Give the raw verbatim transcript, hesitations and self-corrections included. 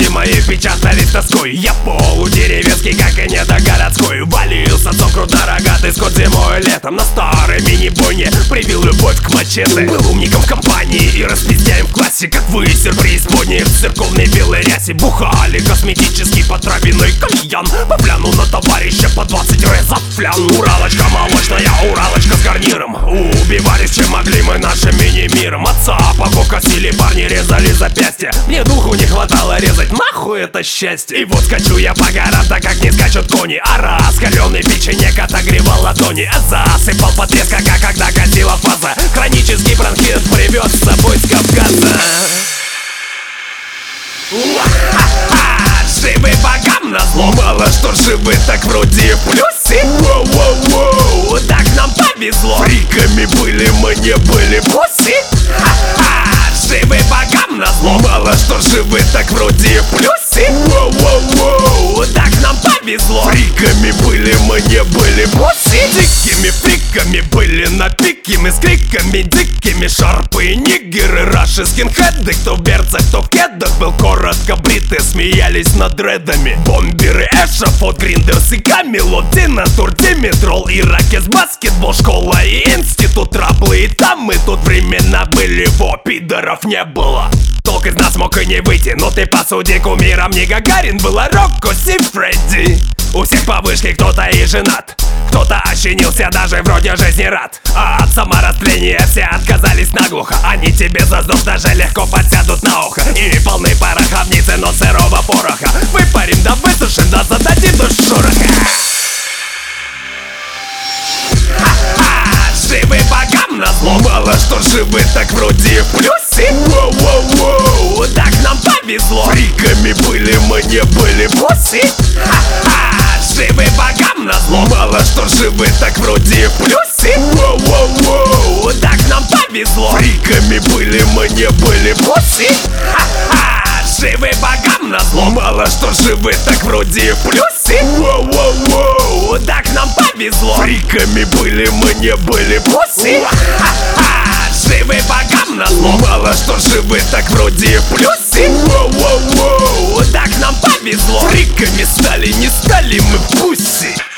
Мысли мои печатались тоской. Я полудеревенский, как и недогородской. Валился цокру дорогатый скот зимой и летом. На старой мини-бойне привил любовь к мачете. Был умником в компании и распиздяем в классе. Как вы, сюрприз подняли в церковной белой рясе. Бухали косметический потравиной кальян. По пляну на товарища по двадцать резов флян. Уралочка молочная, уралочка с гарниром. Убивались чем могли мы нашим мини-миром. Отца папу косили, парни резали запястья. Мне духу не хватало резать, нахуй это счастье. И вот скачу я по горам, так как не скачут кони. А раскаленный печенек отогревал ладони. Засыпал потрескака, когда катила фаза. Хронический бронхит привез с собой с Кавказа. Живы богам назло. Мало что живы, так вроде в плюсе. Воу-воу-воу, так нам повезло. Фриками были, мы не были пуси. Живы богам назло. Мало что живы, так вроде в плюсе. Воу-воу-воу, так нам повезло. Фриками были, мы не были пуси. Дикими фриками были на пике. Мы с криками дикими. Шарпы и нигеры, раши, скинхеды. Кто в берцах, кто в кедах. Был коротко бриты, смеялись над дредами. Бомберы, эшафот, гриндерс и камелот. Динатур, димитрол, иракес, баскетбол. Школа и институт, траблы. И там мы тут времена были. Во, пидоров не было. Толк из нас мог и не выйти. Но ты посуди, кумиром не Гагарин. Была Рокко Си Фредди. У всех по вышке кто-то и женат. Кто-то ощенился, даже вроде жизни рад. А от саморастления все отказались наглухо. Они тебе за сдох даже легко подсядут на ухо. И полны пороховницы, но сырого пороха. Выпарим да высушим, да зададим до шороха. Живы богам назло. Мало что живы, так вроде в плюсе. Воу-воу-воу, так нам повезло. Фриками были, мы не были пуси. Живы богам назло. Мало что живы, так вроде в плюсе. Воу-воу-воу, так нам повезло. Фриками были, мы не были пуси. Живы богам назло. Мало что живы, так вроде в плюсе. Воу-воу-воу, так нам повезло. Фриками были, мы не были пуси. Живы богам назло. Мало что живы, так вроде в плюсе. Воу-воу-воу, так нам повезло. Фриками стали, не стали мы пуси.